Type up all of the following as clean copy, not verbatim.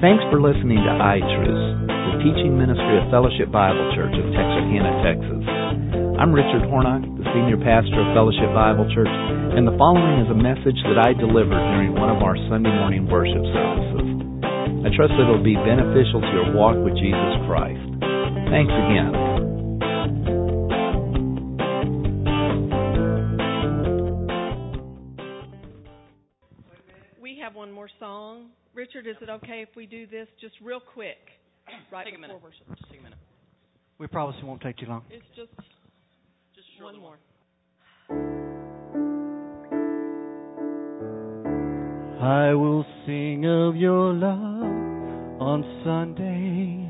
Thanks for listening to iTruth, the teaching ministry of Fellowship Bible Church of Texarkana, Texas. I'm Richard Hornock, the senior pastor of Fellowship Bible Church, and the following is a message that I delivered during one of our Sunday morning worship services. I trust that it will be beneficial to your walk with Jesus Christ. Thanks again. We have one more song. Richard, is it okay if we do this just real quick? Right take a minute. worship. Just take a minute. We promise it won't take too long. It's just one more. I will sing of your love on Sundays.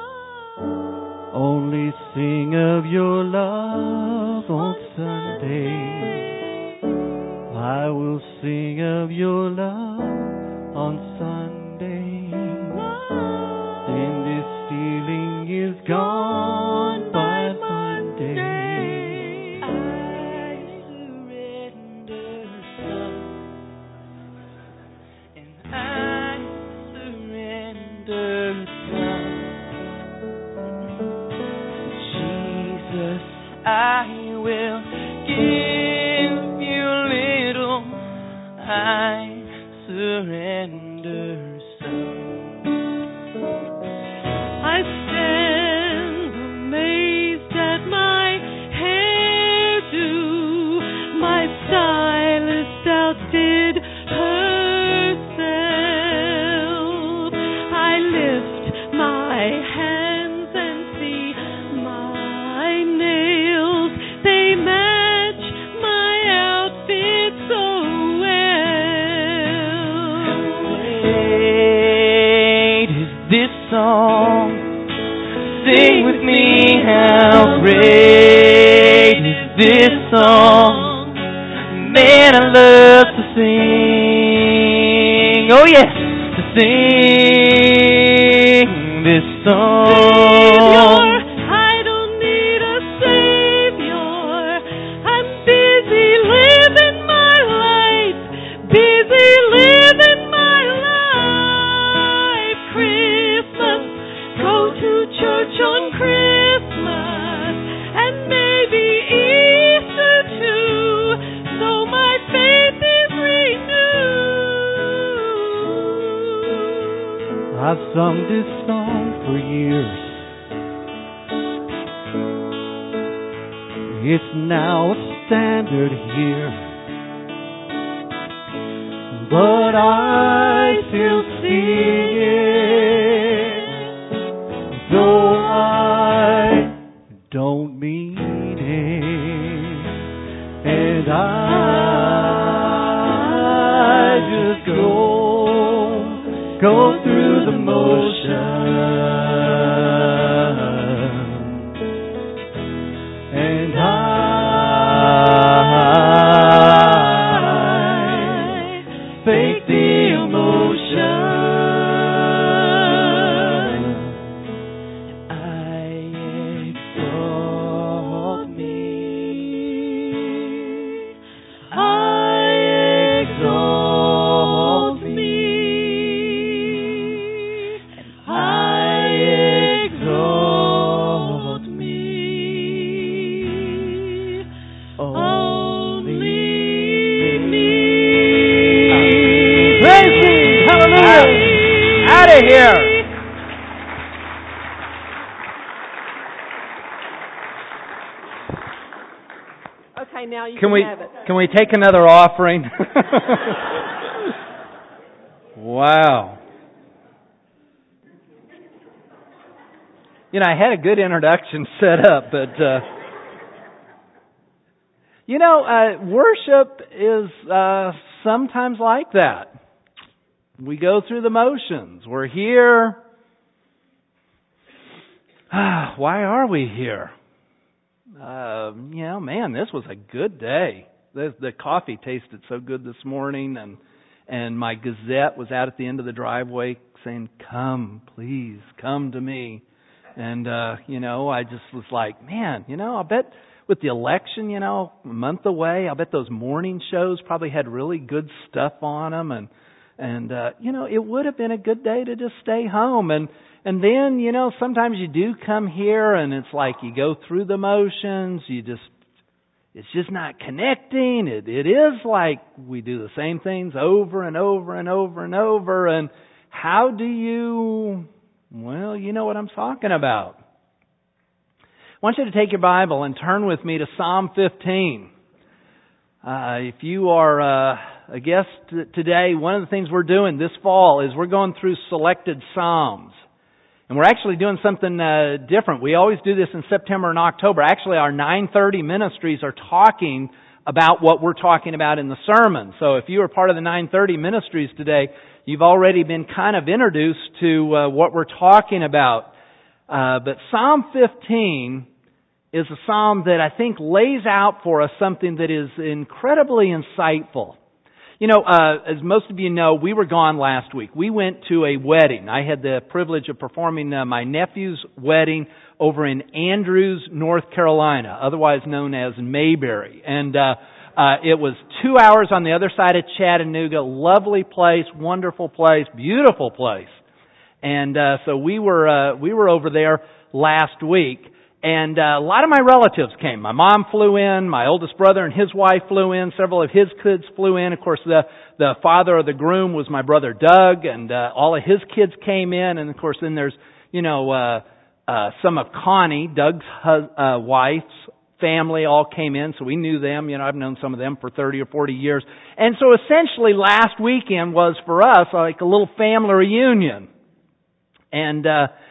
Only sing of your love on Sundays. I will sing of your love on Sundays. Then this feeling is gone by Monday. I surrender some, and I surrender some. Jesus, I will give you little. I surrender some. I stand amazed at my hairdo. My stylist outdid herself. I lift my hands and see my nails. They match my outfit so Great is this song. Sing with me, how great is this song. Man, I love to sing. Oh yes, to sing this song. I don't need a savior. I'm busy living my life. Busy living my life. Christmas, go to church on Christmas, and maybe Easter too, so my faith is renewed. I've sung this song for years. It's now a standard here. But I still sing it, though I don't mean it. And I just go through the motion. And I fake the emotion. I exalt me. I exalt me. I exalt me. Only me. Praise Him. Hallelujah. Out of here. Okay, now you Can we have it. take another offering? Wow. You know, I had a good introduction set up, but worship is sometimes like that. We go through the motions. We're here. Why are we here? Man, this was a good day. The coffee tasted so good this morning, and my Gazette was out at the end of the driveway saying, "Come, please, come to me." And, I just was like, man, I'll bet with the election, a month away, I'll bet those morning shows probably had really good stuff on them. And And, it would have been a good day to just stay home. And then, sometimes you do come here and it's like you go through the motions. It's just not connecting. It is like we do the same things over and over and over and over. And how do you, you know what I'm talking about. I want you to take your Bible and turn with me to Psalm 15. If you are a guest today, one of the things we're doing this fall is we're going through selected Psalms. And we're actually doing something different. We always do this in September and October. Actually, our 9:30 ministries are talking about what we're talking about in the sermon. So if you are part of the 9:30 ministries today, you've already been kind of introduced to what we're talking about. But Psalm 15 is a psalm that I think lays out for us something that is incredibly insightful. As most of you know, we were gone last week. We went to a wedding. I had the privilege of performing my nephew's wedding over in Andrews, North Carolina, otherwise known as Mayberry. And it was 2 hours on the other side of Chattanooga. Lovely place, wonderful place, beautiful place. And so we were over there last week. And a lot of my relatives came. My mom flew in, my oldest brother and his wife flew in, several of his kids flew in. Of course, the father of the groom was my brother Doug, and all of his kids came in. And of course, then there's, some of Connie, Doug's wife's family all came in, so we knew them. I've known some of them for 30 or 40 years. And so essentially last weekend was for us like a little family reunion. And,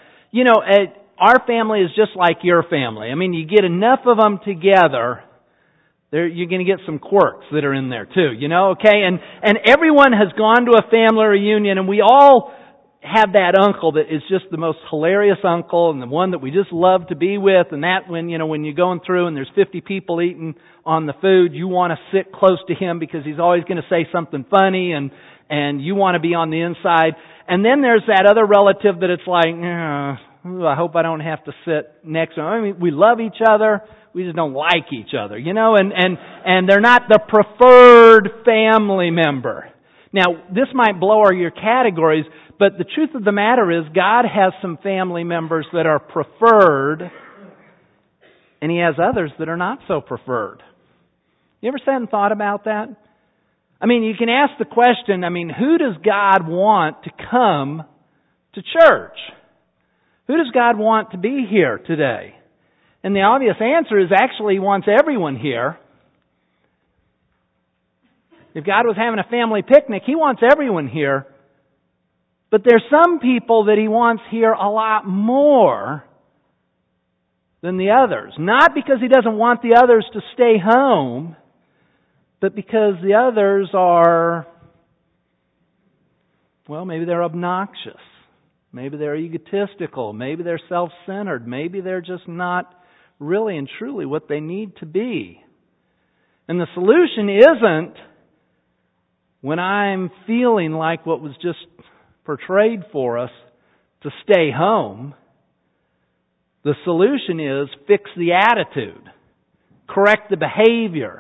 our family is just like your family. I mean, you get enough of them together, you're going to get some quirks that are in there too, okay? And everyone has gone to a family reunion, and we all have that uncle that is just the most hilarious uncle and the one that we just love to be with. And that when you're going through and there's 50 people eating on the food, you want to sit close to him because he's always going to say something funny and you want to be on the inside. And then there's that other relative that it's like, I hope I don't have to sit next to him. I mean, we love each other. We just don't like each other, and they're not the preferred family member. Now, this might blow your categories, but the truth of the matter is God has some family members that are preferred, and He has others that are not so preferred. You ever sat and thought about that? I mean, you can ask the question, who does God want to come to church? Who does God want to be here today? And the obvious answer is actually He wants everyone here. If God was having a family picnic, He wants everyone here. But there's some people that He wants here a lot more than the others. Not because He doesn't want the others to stay home, but because the others are, maybe they're obnoxious. Maybe they're egotistical. Maybe they're self-centered. Maybe they're just not really and truly what they need to be. And the solution isn't when I'm feeling like what was just portrayed for us to stay home. The solution is fix the attitude. Correct the behavior.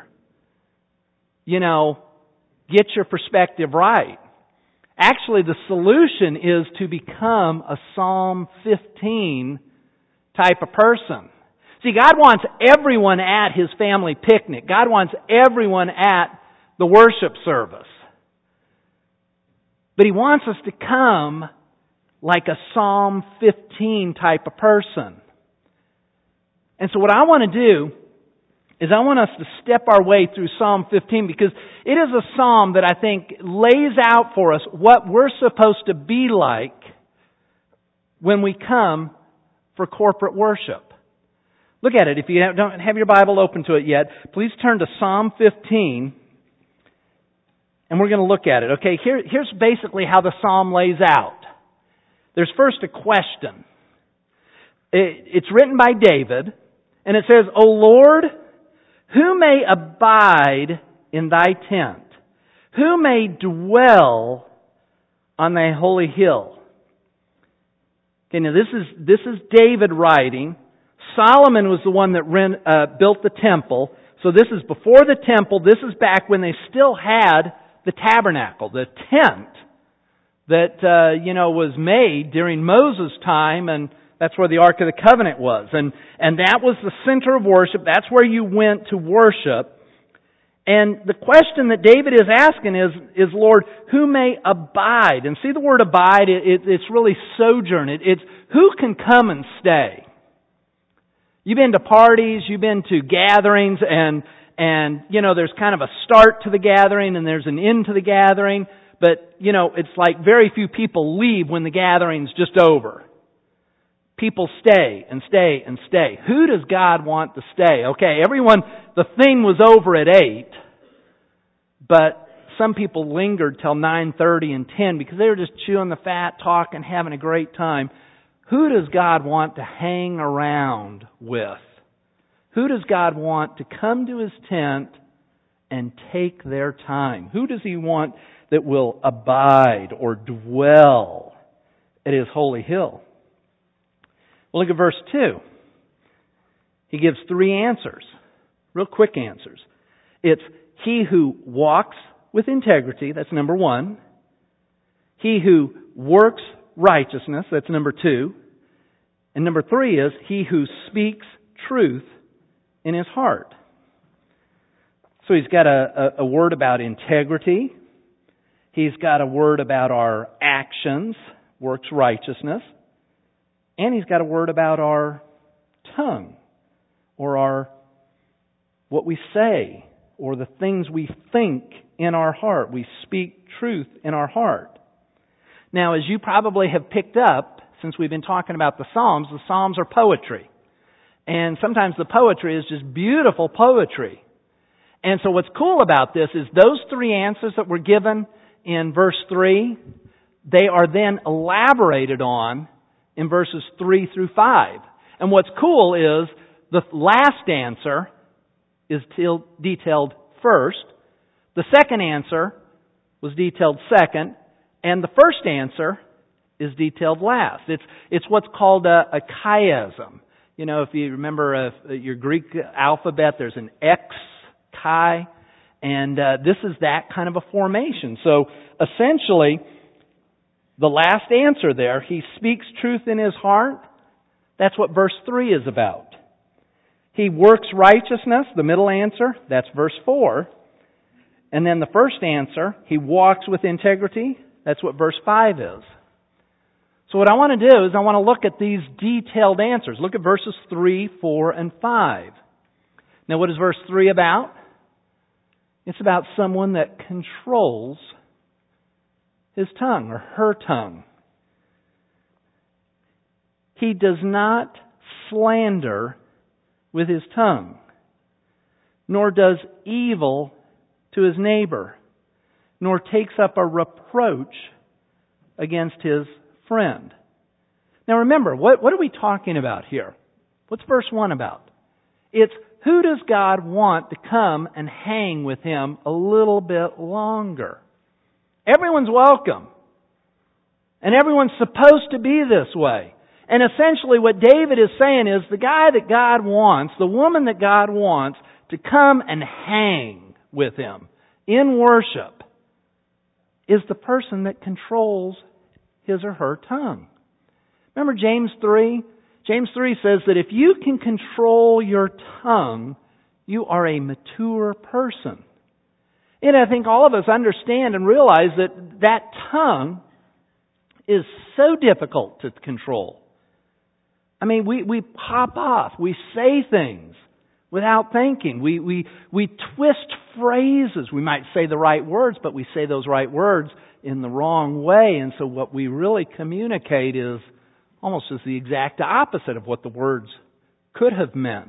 Get your perspective right. Actually, the solution is to become a Psalm 15 type of person. See, God wants everyone at His family picnic. God wants everyone at the worship service. But He wants us to come like a Psalm 15 type of person. And so what I want to do is I want us to step our way through Psalm 15 because it is a psalm that I think lays out for us what we're supposed to be like when we come for corporate worship. Look at it. If you don't have your Bible open to it yet, please turn to Psalm 15 and we're going to look at it. Okay, here's basically how the psalm lays out. There's first a question. It's written by David and it says, O Lord, who may abide in Thy tent? Who may dwell on Thy holy hill? Okay, now this is David writing. Solomon was the one that built the temple. So this is before the temple. This is back when they still had the tabernacle, the tent that, was made during Moses' time, and that's where the Ark of the Covenant was. And that was the center of worship. That's where you went to worship. And the question that David is asking is, Lord, who may abide? And see the word abide, it's really sojourn. It's who can come and stay? You've been to parties, you've been to gatherings, and there's kind of a start to the gathering and there's an end to the gathering. But, it's like very few people leave when the gathering's just over. People stay and stay and stay. Who does God want to stay? Okay, everyone, the thing was over at 8, but some people lingered till 9:30 and 10 because they were just chewing the fat, talking, having a great time. Who does God want to hang around with? Who does God want to come to His tent and take their time? Who does He want that will abide or dwell at His holy hill? Well, look at verse 2. He gives 3 answers, real quick answers. It's he who walks with integrity, that's number 1. He who works righteousness, that's number 2. And number 3 is he who speaks truth in his heart. So he's got a word about integrity. He's got a word about our actions, works righteousness. And he's got a word about our tongue, or what we say, or the things we think in our heart. We speak truth in our heart. Now, as you probably have picked up, since we've been talking about the Psalms are poetry. And sometimes the poetry is just beautiful poetry. And so what's cool about this is those 3 answers that were given in verse 3, they are then elaborated on in verses 3 through 5. And what's cool is the last answer is detailed first. The second answer was detailed second. And the first answer is detailed last. It's what's called a chiasm. If you remember your Greek alphabet, there's an X, chi, and this is that kind of a formation. So essentially, the last answer there, he speaks truth in his heart. That's what verse 3 is about. He works righteousness, the middle answer, that's verse 4. And then the first answer, he walks with integrity, that's what verse 5 is. So what I want to do is I want to look at these detailed answers. Look at verses 3, 4, and 5. Now what is verse 3 about? It's about someone that controls his tongue or her tongue. He does not slander with his tongue, nor does evil to his neighbor, nor takes up a reproach against his friend. Now remember, what are we talking about here? What's verse 1 about? It's who does God want to come and hang with Him a little bit longer? Everyone's welcome. And everyone's supposed to be this way. And essentially what David is saying is the guy that God wants, the woman that God wants to come and hang with Him in worship is the person that controls his or her tongue. Remember James 3? James 3 says that if you can control your tongue, you are a mature person. And I think all of us understand and realize that tongue is so difficult to control. I mean, we pop off. We say things without thinking. We twist phrases. We might say the right words, but we say those right words in the wrong way. And so what we really communicate is almost as the exact opposite of what the words could have meant.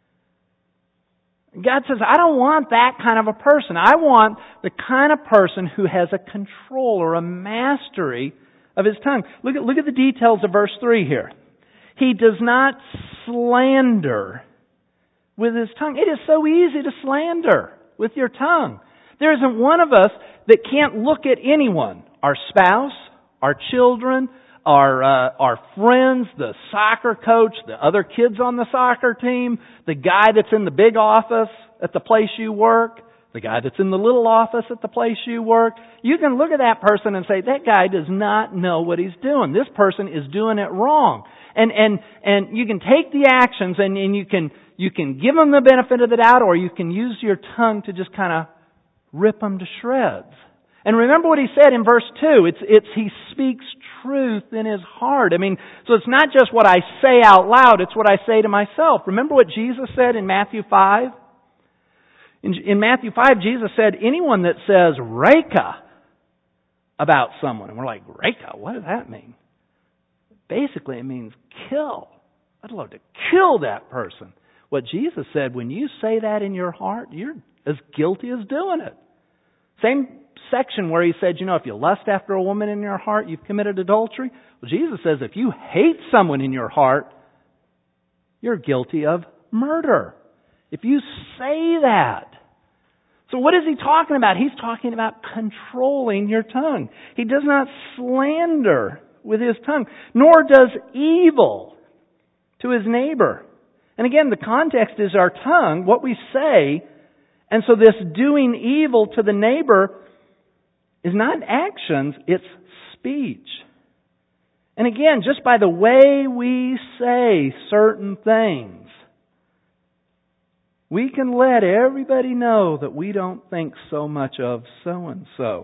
God says, I don't want that kind of a person. I want the kind of person who has a control or a mastery of his tongue. Look at the details of verse 3 here. He does not slander with his tongue. It is so easy to slander with your tongue. There isn't one of us that can't look at anyone, our spouse, our children, our friends, the soccer coach, the other kids on the soccer team, the guy that's in the big office at the place you work, the guy that's in the little office at the place you work. You can look at that person and say, that guy does not know what he's doing. This person is doing it wrong. And you can take the actions and you can give them the benefit of the doubt, or you can use your tongue to just kind of rip them to shreds. And remember what he said in verse 2. It's he speaks truth in his heart. I mean, so it's not just what I say out loud, it's what I say to myself. Remember what Jesus said in Matthew 5? In Matthew 5, Jesus said, anyone that says Reka about someone, and we're like, Reka, what does that mean? Basically, it means kill. I'd love to kill that person. What Jesus said, when you say that in your heart, you're as guilty as doing it. Same section where he said, if you lust after a woman in your heart, you've committed adultery. Well, Jesus says if you hate someone in your heart, you're guilty of murder. If you say that. So what is he talking about? He's talking about controlling your tongue. He does not slander with his tongue, nor does evil to his neighbor. And again, the context is our tongue, what we say. And so this doing evil to the neighbor is not actions, it's speech. And again, just by the way we say certain things, we can let everybody know that we don't think so much of so-and-so.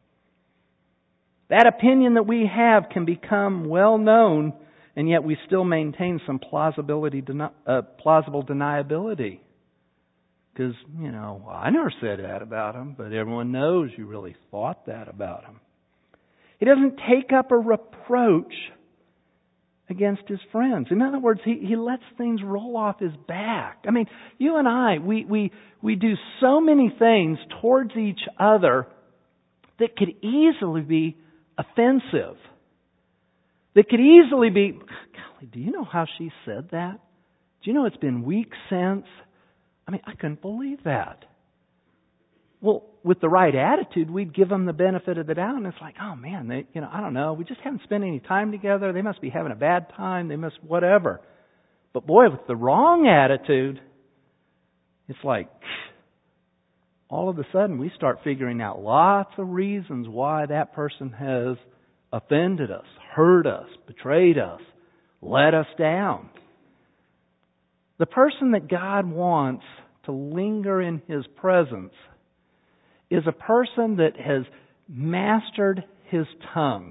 That opinion that we have can become well known, and yet we still maintain some plausible deniability. Because, I never said that about him, but everyone knows you really thought that about him. He doesn't take up a reproach against his friends. In other words, he lets things roll off his back. I mean, you and I, we do so many things towards each other that could easily be offensive. That could easily be, golly, do you know how she said that? Do you know it's been weeks since? I mean, I couldn't believe that. Well, with the right attitude, we'd give them the benefit of the doubt, and it's like, oh man, I don't know, we just haven't spent any time together. They must be having a bad time. They must whatever. But boy, with the wrong attitude, it's like all of a sudden we start figuring out lots of reasons why that person has offended us, hurt us, betrayed us, let us down. The person that God wants to linger in His presence is a person that has mastered his tongue.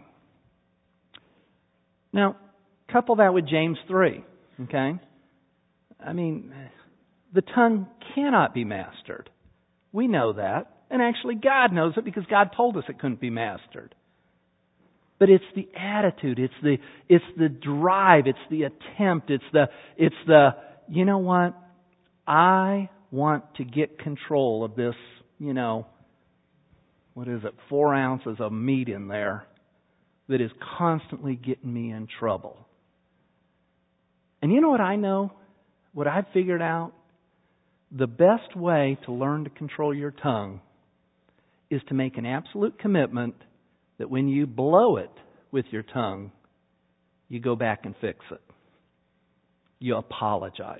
Now, couple that with James 3, okay? I mean, the tongue cannot be mastered. We know that. And actually, God knows it because God told us it couldn't be mastered. But it's the attitude, it's the drive, it's the attempt, it's the you know what? I want to get control of this, 4 ounces of meat in there that is constantly getting me in trouble. And you know what I know? What I've figured out? The best way to learn to control your tongue is to make an absolute commitment that when you blow it with your tongue, you go back and fix it. You apologize.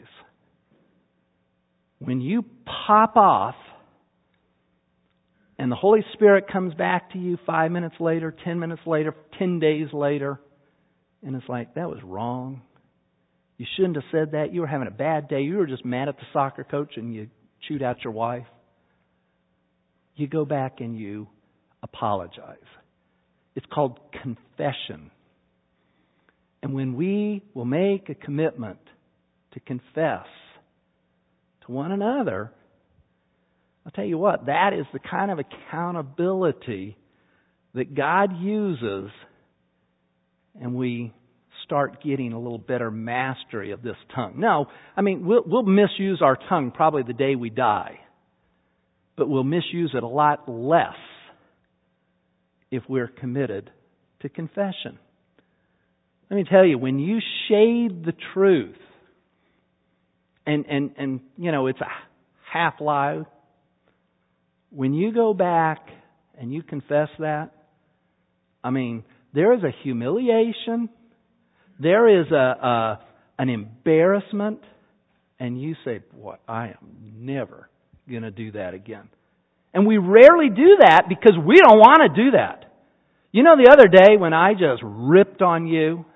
When you pop off and the Holy Spirit comes back to you 5 minutes later, 10 minutes later, 10 days later, and it's like, that was wrong. You shouldn't have said that. You were having a bad day. You were just mad at the soccer coach and you chewed out your wife. You go back and you apologize. It's called confession. And when we will make a commitment to confess to one another, I'll tell you what, that is the kind of accountability that God uses, and we start getting a little better mastery of this tongue. No, I mean, we'll misuse our tongue probably the day we die, but we'll misuse it a lot less if we're committed to confession. Let me tell you, when you shade the truth, and it's a half lie, when you go back and you confess that, I mean, there is a humiliation, there is an embarrassment, and you say, boy, I am never going to do that again. And we rarely do that because we don't want to do that. You know, the other day when I just ripped on you,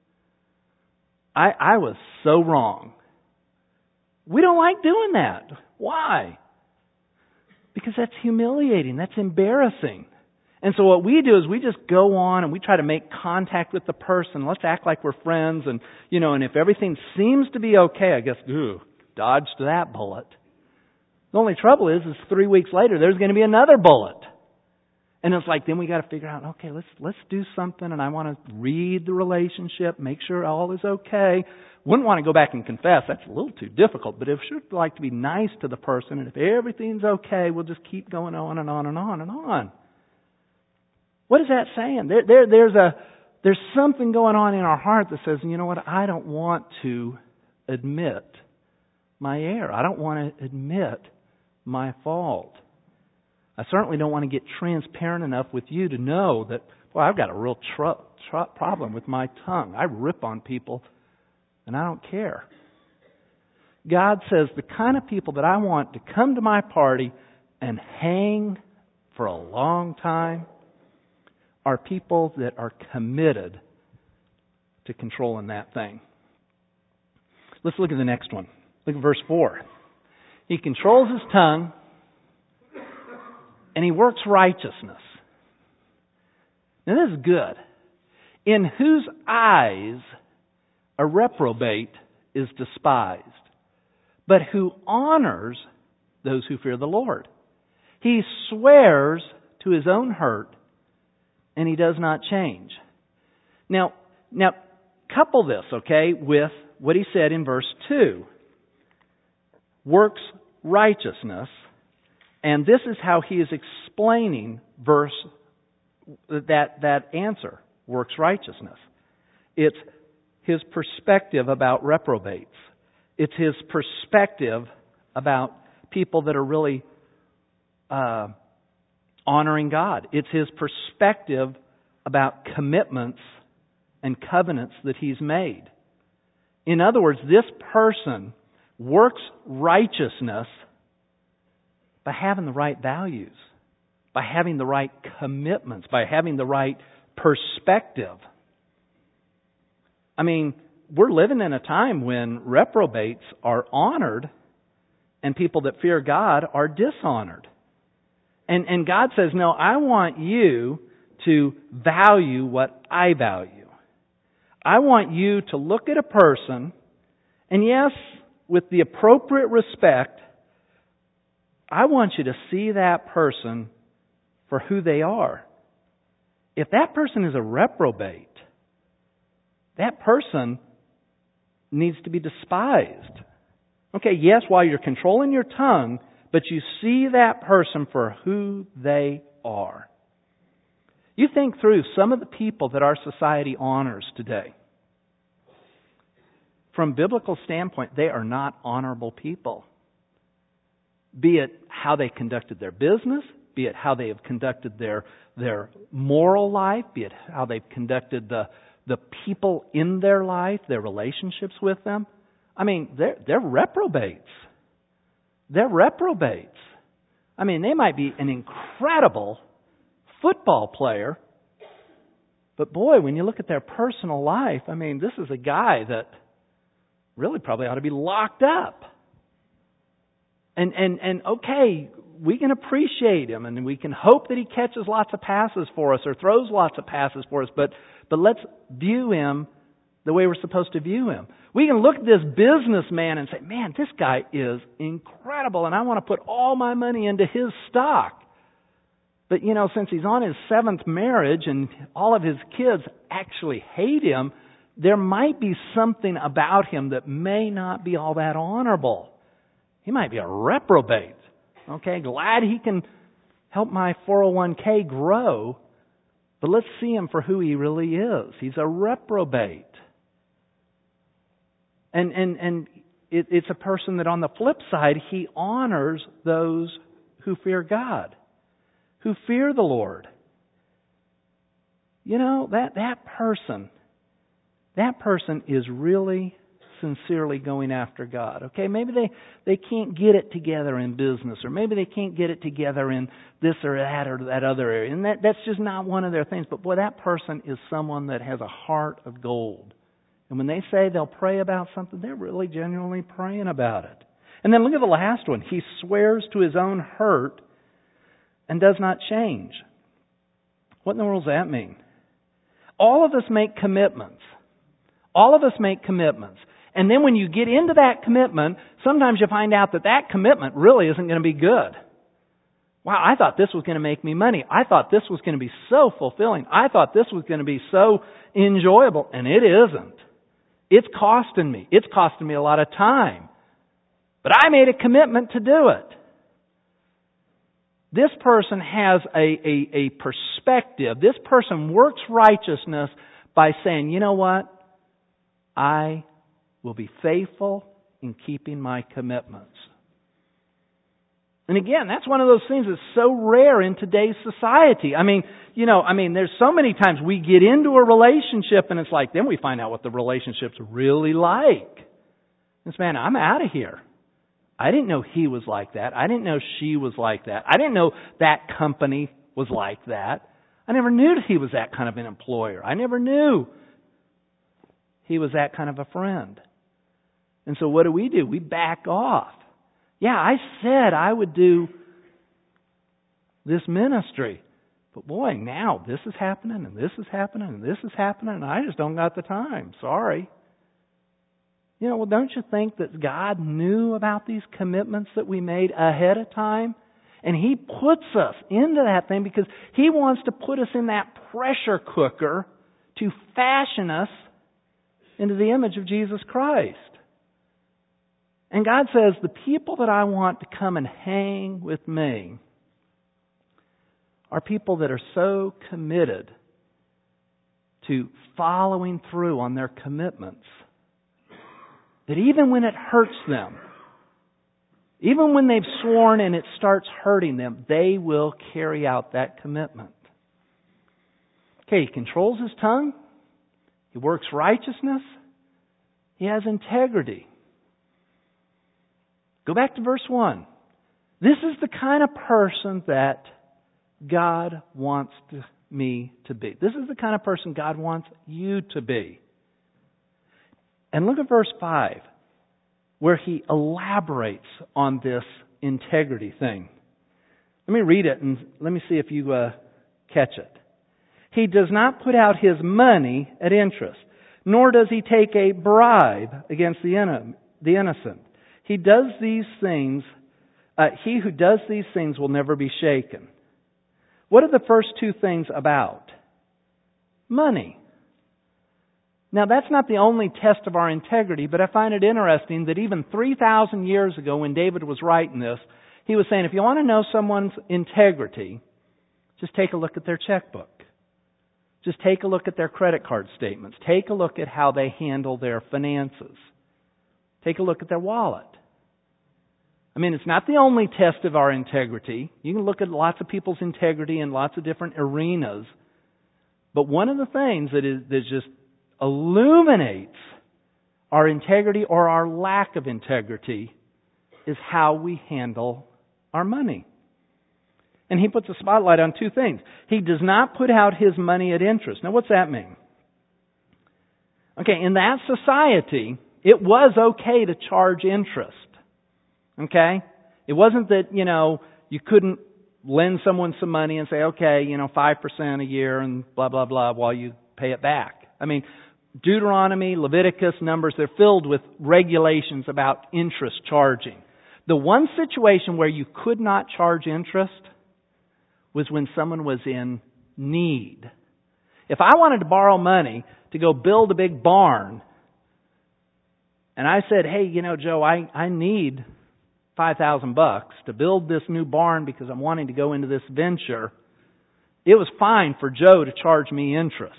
I was so wrong. We don't like doing that. Why? Because that's humiliating. That's embarrassing. And so what we do is we just go on and we try to make contact with the person. Let's act like we're friends. And, and if everything seems to be okay, I guess, dodged that bullet. The only trouble is 3 weeks later, there's going to be another bullet. And it's like, then we got to figure out, okay, let's do something. And I want to read the relationship, make sure all is okay. Wouldn't want to go back and confess. That's a little too difficult. But if you'd like to be nice to the person, and if everything's okay, we'll just keep going on and on and on and on. What is that saying? There's something going on in our heart that says, you know what, I don't want to admit my error. I don't want to admit my fault. I certainly don't want to get transparent enough with you to know that, well, I've got a real problem with my tongue. I rip on people and I don't care. God says the kind of people that I want to come to my party and hang for a long time are people that are committed to controlling that thing. Let's look at the next one. Look at verse 4. He controls his tongue and he works righteousness. Now this is good. In whose eyes a reprobate is despised, but who honors those who fear the Lord. He swears to his own hurt, and he does not change. Now, couple this, okay, with what he said in verse 2. Works righteousness, and this is how he is explaining that answer, works righteousness. It's his perspective about reprobates. It's his perspective about people that are really honoring God. It's his perspective about commitments and covenants that he's made. In other words, this person works righteousness by having the right values, by having the right commitments, by having the right perspective. I mean, we're living in a time when reprobates are honored and people that fear God are dishonored. And God says, no, I want you to value what I value. I want you to look at a person, and yes, with the appropriate respect, I want you to see that person for who they are. If that person is a reprobate, that person needs to be despised. Okay, yes, while you're controlling your tongue, but you see that person for who they are. You think through some of the people that our society honors today. From a biblical standpoint, they are not honorable people. Be it how they conducted their business, be it how they have conducted their moral life, be it how they've conducted the people in their life, their relationships with them. I mean, they're reprobates. They're reprobates. I mean, they might be an incredible football player, but boy, when you look at their personal life, I mean, this is a guy that really probably ought to be locked up. And okay, we can appreciate him and we can hope that he catches lots of passes for us or throws lots of passes for us, but let's view him the way we're supposed to view him. We can look at this businessman and say, man, this guy is incredible and I want to put all my money into his stock. But, since he's on his 7th marriage and all of his kids actually hate him, there might be something about him that may not be all that honorable. He might be a reprobate. Okay, glad he can help my 401k grow, but let's see him for who he really is. He's a reprobate. And it's a person that on the flip side, he honors those who fear God, who fear the Lord. That person is really sincerely going after God. Okay, maybe they can't get it together in business, or maybe they can't get it together in this or that other area. And that's just not one of their things. But boy, that person is someone that has a heart of gold. And when they say they'll pray about something, they're really genuinely praying about it. And then look at the last one. He swears to his own hurt and does not change. What in the world does that mean? All of us make commitments. All of us make commitments. And then when you get into that commitment, sometimes you find out that commitment really isn't going to be good. Wow, I thought this was going to make me money. I thought this was going to be so fulfilling. I thought this was going to be so enjoyable. And it isn't. It's costing me. It's costing me a lot of time. But I made a commitment to do it. This person has a perspective. This person works righteousness by saying, you know what? I will be faithful in keeping my commitments. And again, that's one of those things that's so rare in today's society. There's so many times we get into a relationship and it's like, then we find out what the relationship's really like. This man, I'm out of here. I didn't know he was like that. I didn't know she was like that. I didn't know that company was like that. I never knew that he was that kind of an employer. I never knew he was that kind of a friend. And so what do? We back off. Yeah, I said I would do this ministry. But boy, now this is happening and this is happening and this is happening and I just don't got the time. Sorry. Well, don't you think that God knew about these commitments that we made ahead of time? And He puts us into that thing because He wants to put us in that pressure cooker to fashion us into the image of Jesus Christ. And God says, the people that I want to come and hang with me are people that are so committed to following through on their commitments that even when it hurts them, even when they've sworn and it starts hurting them, they will carry out that commitment. Okay, He controls his tongue. He works righteousness. He has integrity. Go back to verse 1. This is the kind of person that God wants me to be. This is the kind of person God wants you to be. And look at verse 5, where he elaborates on this integrity thing. Let me read it and let me see if you catch it. He does not put out his money at interest, nor does he take a bribe against the innocent. He does these things. He who does these things will never be shaken. What are the first two things about? Money. Now, that's not the only test of our integrity, but I find it interesting that even 3,000 years ago when David was writing this, he was saying, if you want to know someone's integrity, just take a look at their checkbook. Just take a look at their credit card statements. Take a look at how they handle their finances. Take a look at their wallet. It's not the only test of our integrity. You can look at lots of people's integrity in lots of different arenas. But one of the things that just illuminates our integrity or our lack of integrity is how we handle our money. And he puts a spotlight on two things. He does not put out his money at interest. Now, what's that mean? Okay, in that society, it was okay to charge interest. Okay? It wasn't that, you couldn't lend someone some money and say, okay, 5% a year and blah, blah, blah while you pay it back. Deuteronomy, Leviticus, Numbers, they're filled with regulations about interest charging. The one situation where you could not charge interest was when someone was in need. If I wanted to borrow money to go build a big barn, and I said, hey, Joe, I need $5,000 to build this new barn because I'm wanting to go into this venture, it was fine for Joe to charge me interest.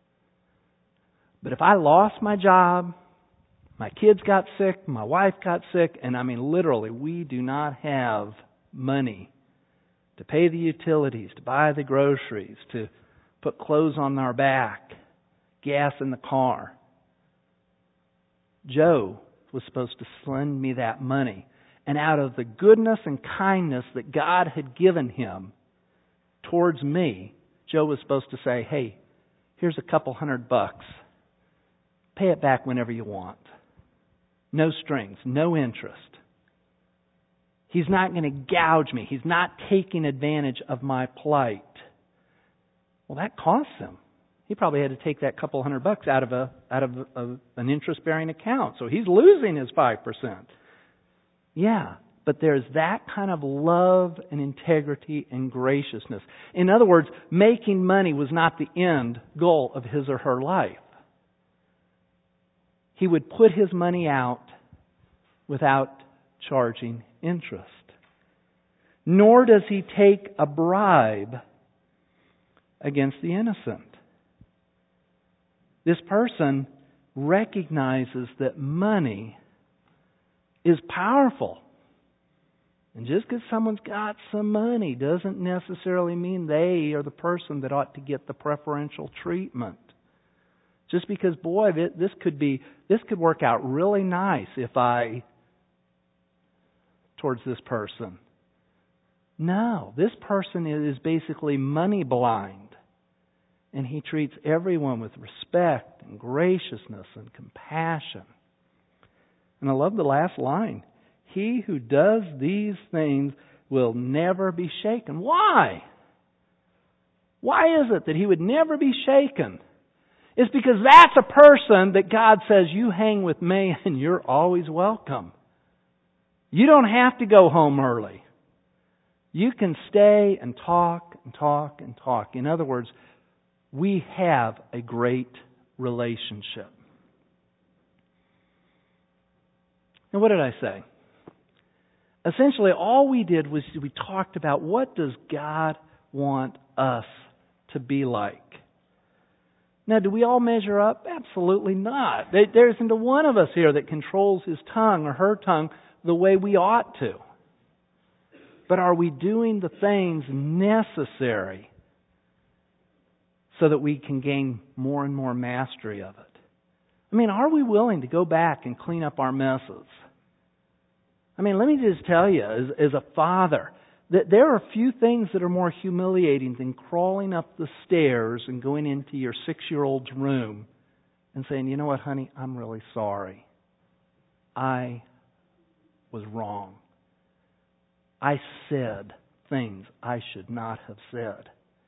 But if I lost my job, my kids got sick, my wife got sick, and literally, we do not have money to pay the utilities, to buy the groceries, to put clothes on our back, gas in the car. Joe was supposed to send me that money. And out of the goodness and kindness that God had given him towards me, Joe was supposed to say, hey, here's a couple $100. Pay it back whenever you want. No strings, no interest. He's not going to gouge me. He's not taking advantage of my plight. Well, that costs him. He probably had to take that couple $100 out of an interest-bearing account. So he's losing his 5%. Yeah, but there's that kind of love and integrity and graciousness. In other words, making money was not the end goal of his or her life. He would put his money out without charging interest. Nor does he take a bribe against the innocent. This person recognizes that money is powerful. And just because someone's got some money doesn't necessarily mean they are the person that ought to get the preferential treatment. Just because, boy, this could work out really nice towards this person. No, this person is basically money blind. And he treats everyone with respect and graciousness and compassion. And I love the last line. He who does these things will never be shaken. Why? Why is it that he would never be shaken? It's because that's a person that God says, you hang with me and you're always welcome. You don't have to go home early. You can stay and talk and talk and talk. In other words, we have a great relationship. And what did I say? Essentially, all we did was we talked about what does God want us to be like. Now, do we all measure up? Absolutely not. There isn't a one of us here that controls his tongue or her tongue the way we ought to. But are we doing the things necessary so that we can gain more and more mastery of it? I mean, are we willing to go back and clean up our messes? I mean, let me just tell you, as a father, that there are few things that are more humiliating than crawling up the stairs and going into your 6-year-old's room and saying, you know what, honey, I'm really sorry. I was wrong. I said things I should not have said.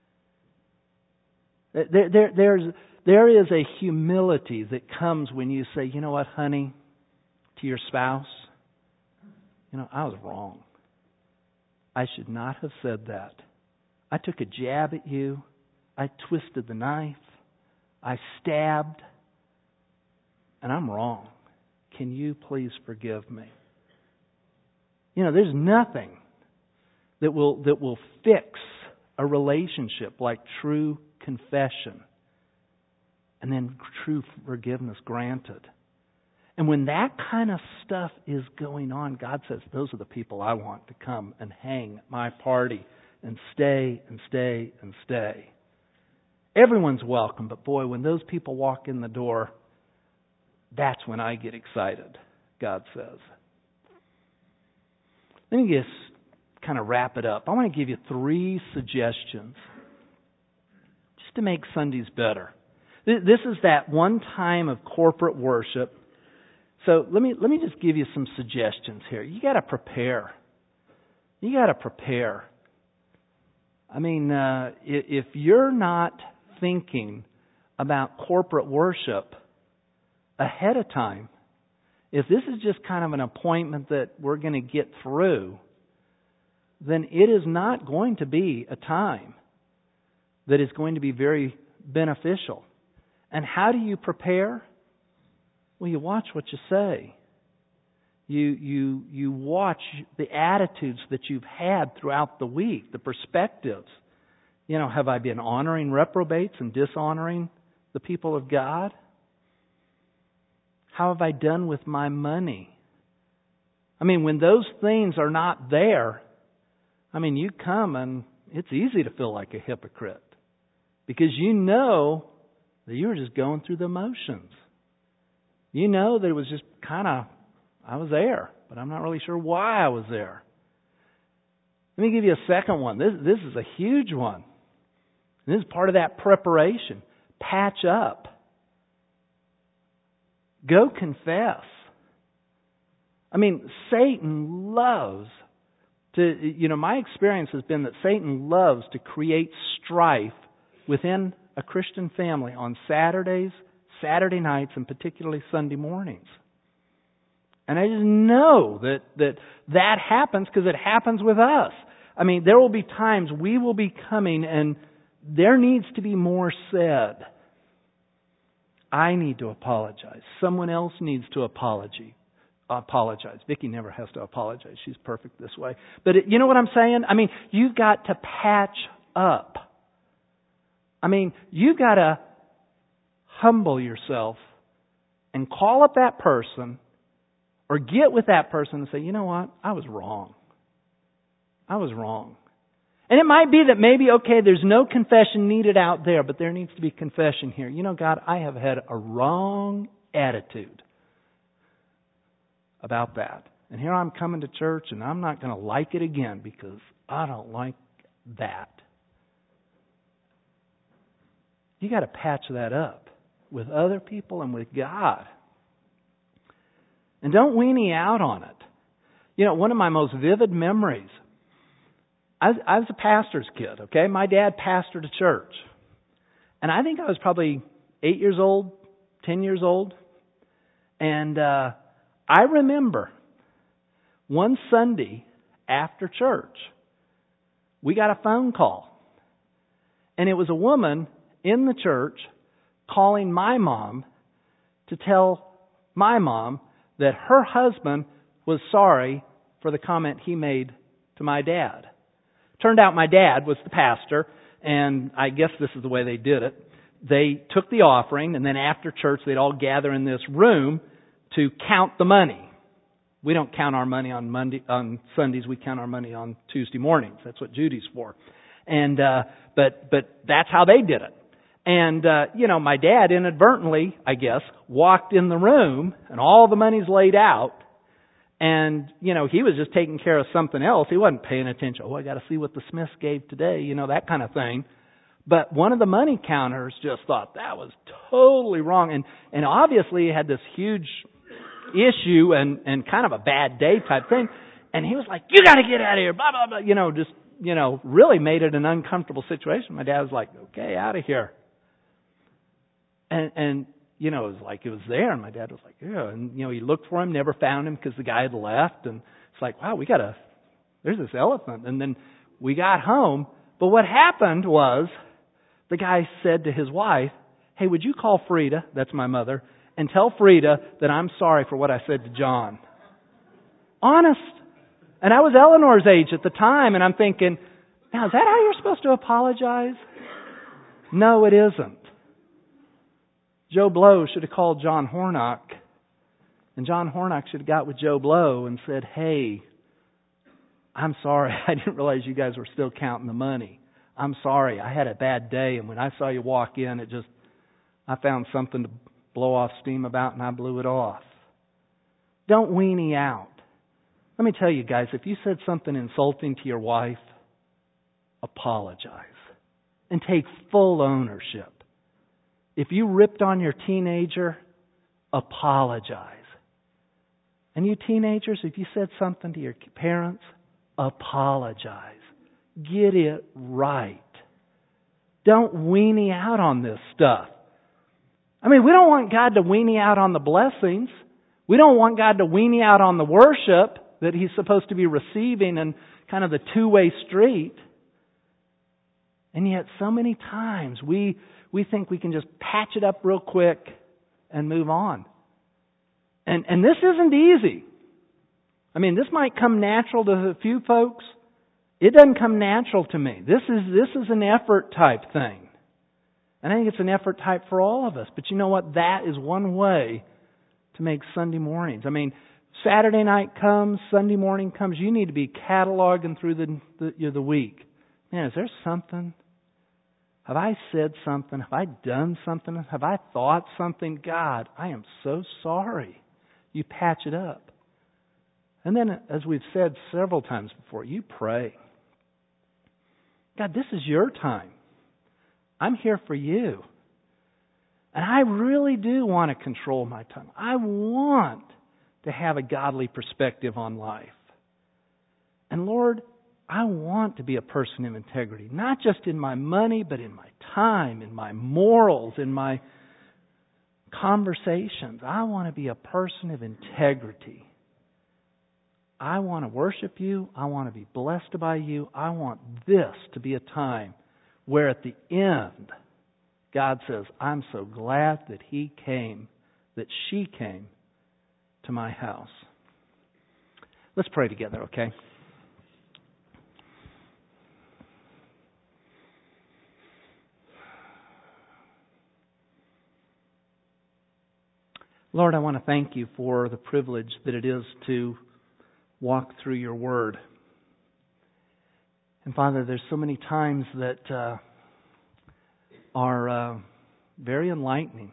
There is a humility that comes when you say, you know what, honey, to your spouse, you know, I was wrong. I should not have said that. I took a jab at you. I twisted the knife. I stabbed. And I'm wrong. Can you please forgive me? You know, there's nothing that will fix a relationship like true confession and then true forgiveness granted. And when that kind of stuff is going on, God says, those are the people I want to come and hang at my party and stay and stay and stay. Everyone's welcome, but boy, when those people walk in the door, that's when I get excited, God says. Let me just kind of wrap it up. I want to give you 3 suggestions just to make Sundays better. This is that one time of corporate worship. So let me just give you some suggestions here. You got to prepare. You got to prepare. I mean, if you're not thinking about corporate worship ahead of time, if this is just kind of an appointment that we're going to get through, then it is not going to be a time that is going to be very beneficial. And how do you prepare? Well, you watch what you say. You watch the attitudes that you've had throughout the week, the perspectives. You know, have I been honoring reprobates and dishonoring the people of God? How have I done with my money? I mean, when those things are not there, I mean, you come and it's easy to feel like a hypocrite because you know that you were just going through the motions. you know that it was just kind of, I was there, but I'm not really sure why I was there. Let me give you a second one. This is a huge one. This is part of that preparation. Patch up. Go confess. I mean, Satan loves to, my experience has been that Satan loves to create strife within a Christian family on Saturdays, Saturday nights, and particularly Sunday mornings. And I just know that happens because it happens with us. I mean, there will be times we will be coming and there needs to be more said. I need to apologize. Someone else needs to apologize. Vicki never has to apologize. She's perfect this way. But you know what I'm saying? I mean, you've got to patch up. I mean, you've got to humble yourself and call up that person or get with that person and say, you know what? I was wrong. I was wrong. And it might be that maybe, okay, there's no confession needed out there, but there needs to be confession here. You know, God, I have had a wrong attitude about that. And here I'm coming to church and I'm not going to like it again because I don't like that. You got to patch that up with other people and with God. And don't weenie out on it. You know, one of my most vivid memories, I was a pastor's kid, okay? My dad pastored a church. And I think I was probably 8 years old, 10 years old. And I remember one Sunday after church, we got a phone call. And it was a woman in the church calling my mom to tell my mom that her husband was sorry for the comment he made to my dad. Turned out my dad was the pastor, and I guess this is the way they did it. They took the offering, and then after church, they'd all gather in this room to count the money. We don't count our money on Sundays. We count our money on Tuesday mornings. That's what Judy's for. And but that's how they did it. And my dad inadvertently, I guess, walked in the room, and all the money's laid out. And, he was just taking care of something else. He wasn't paying attention. Oh, I got to see what the Smiths gave today, that kind of thing. But one of the money counters just thought that was totally wrong. And obviously he had this huge issue and kind of a bad day type thing. And he was like, you got to get out of here, blah, blah, blah. Really made it an uncomfortable situation. My dad was like, okay, out of here. And it was like it was there, and my dad was like, yeah. And, he looked for him, never found him because the guy had left. And it's like, wow, there's this elephant. And then we got home. But what happened was the guy said to his wife, hey, would you call Frida, that's my mother, and tell Frida that I'm sorry for what I said to John. Honest. And I was Eleanor's age at the time, and I'm thinking, now, is that how you're supposed to apologize? No, it isn't. Joe Blow should have called John Hornock, and John Hornock should have got with Joe Blow and said, hey, I'm sorry. I didn't realize you guys were still counting the money. I'm sorry. I had a bad day, and when I saw you walk in, I found something to blow off steam about, and I blew it off. Don't weenie out. Let me tell you guys, if you said something insulting to your wife, apologize and take full ownership. If you ripped on your teenager, apologize. And you teenagers, if you said something to your parents, apologize. Get it right. Don't weenie out on this stuff. I mean, we don't want God to weenie out on the blessings. We don't want God to weenie out on the worship that He's supposed to be receiving and kind of the two-way street. And yet so many times we think we can just patch it up real quick and move on. And this isn't easy. I mean, this might come natural to a few folks. It doesn't come natural to me. This is an effort type thing. And I think it's an effort type for all of us. But you know what? That is one way to make Sunday mornings. I mean, Saturday night comes, Sunday morning comes. You need to be cataloging through the week. Man, is there something Have I said something? Have I done something? Have I thought something? God, I am so sorry. You patch it up. And then, as we've said several times before, you pray. God, this is your time. I'm here for you. And I really do want to control my tongue. I want to have a godly perspective on life. And Lord, I want to be a person of integrity, not just in my money, but in my time, in my morals, in my conversations. I want to be a person of integrity. I want to worship you. I want to be blessed by you. I want this to be a time where at the end, God says, I'm so glad that he came, that she came to my house. Let's pray together, okay? Lord, I want to thank you for the privilege that it is to walk through your word. And Father, there's so many times that are very enlightening.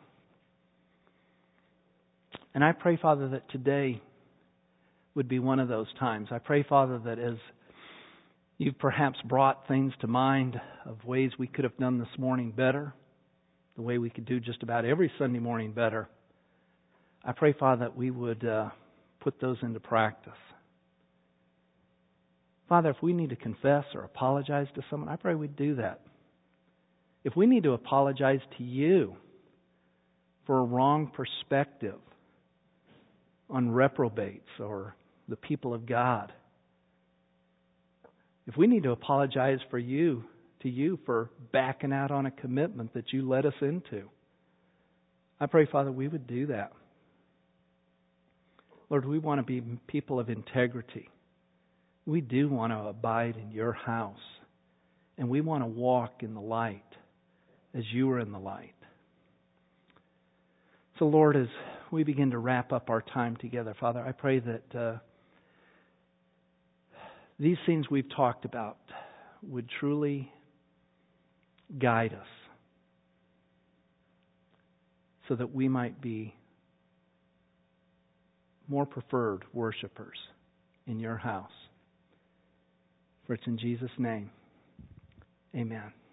And I pray, Father, that today would be one of those times. I pray, Father, that as you've perhaps brought things to mind of ways we could have done this morning better, the way we could do just about every Sunday morning better, I pray, Father, that we would put those into practice. Father, if we need to confess or apologize to someone, I pray we'd do that. If we need to apologize to you for a wrong perspective on reprobates or the people of God, if we need to apologize to you for backing out on a commitment that you led us into, I pray, Father, we would do that. Lord, we want to be people of integrity. We do want to abide in your house. And we want to walk in the light as you are in the light. So, Lord, as we begin to wrap up our time together, Father, I pray that these things we've talked about would truly guide us so that we might be more preferred worshipers in your house. For it's in Jesus' name. Amen.